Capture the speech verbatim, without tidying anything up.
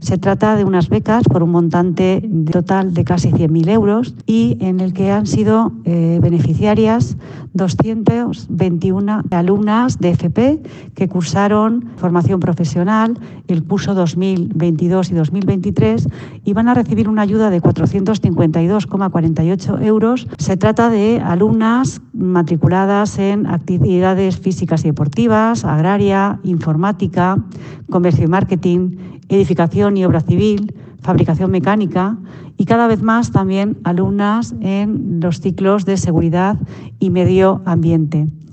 Se trata de unas becas por un montante total de casi cien mil euros y en el que han sido eh, beneficiarias doscientas veintiuna alumnas de F P que cursaron formación profesional el curso dos mil veintidós y dos mil veintitrés y van a recibir una ayuda de cuatrocientos cincuenta y dos coma cuarenta y ocho euros. Se trata de alumnas matriculadas en actividades físicas y deportivas, agraria, informática, comercio y marketing, edificación y obra civil, fabricación mecánica y cada vez más también alumnas en los ciclos de seguridad y medio ambiente.